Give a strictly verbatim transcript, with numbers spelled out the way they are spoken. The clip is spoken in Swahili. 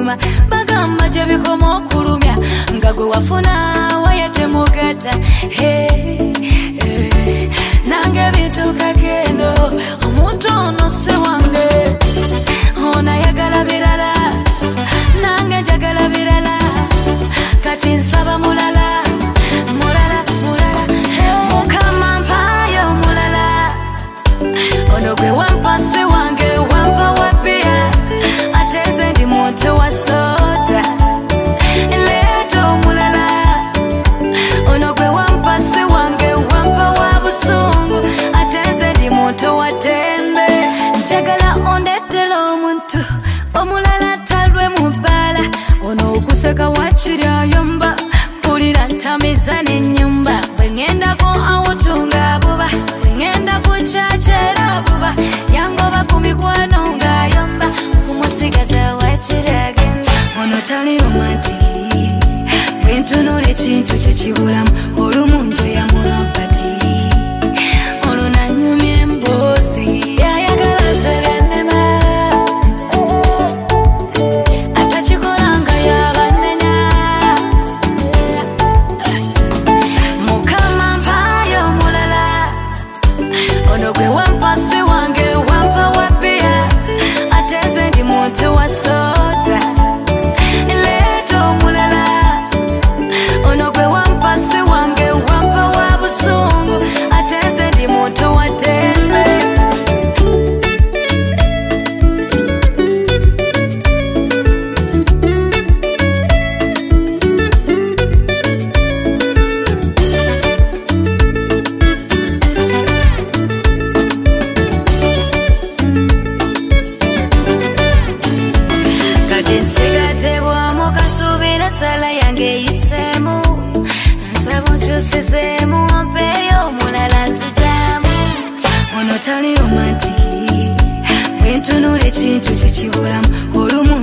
kuluma bagamba gye bikoma okulumya nga gwe wafuna wayete mugata hey, hey. Nange bituuka gendo omuntu ono si wange ono ayagala birala nange njagala birala kati nsaba mulala mulala mulala hey. Mukama mpayo mulala ono gwe wampa si wange wampa wapia ateze ndi muntu wa soda leto mulala ono gwe wampa si wange wampa wa busungu ateze ndi muntu wa tembe njagala ondetela omuntu omulala talwe mubala ono okuseka wakirya yomba mpulira ntamiza n'ennyumba bwe ngendako awutunga buba bwe ngenda kukyakera buba yangoba ku mikwano ng'ayomba okumusigaza wakirya agenda ono tali romantiki bwe ntunula ekintu kyekibulamu olumu njoya mulabati olwo nanyumya emboozi ayagala zebyannema atakikola nga yabanenya Mukama mpayo mulala ono gwe wampa si wange wampa wapia ateze ndi muntu wa soda leto mulala ono gwe wampa si wange wampa wa busungu ateze ndi muntu wa tembe kati nsigadde bwamu kasuubira sala yange eyisemu nsaba onkyusizeemu ompeeyo omulala nzigyamu ono tali romantiki bwe ntunula ekintu kyekibulamu olumu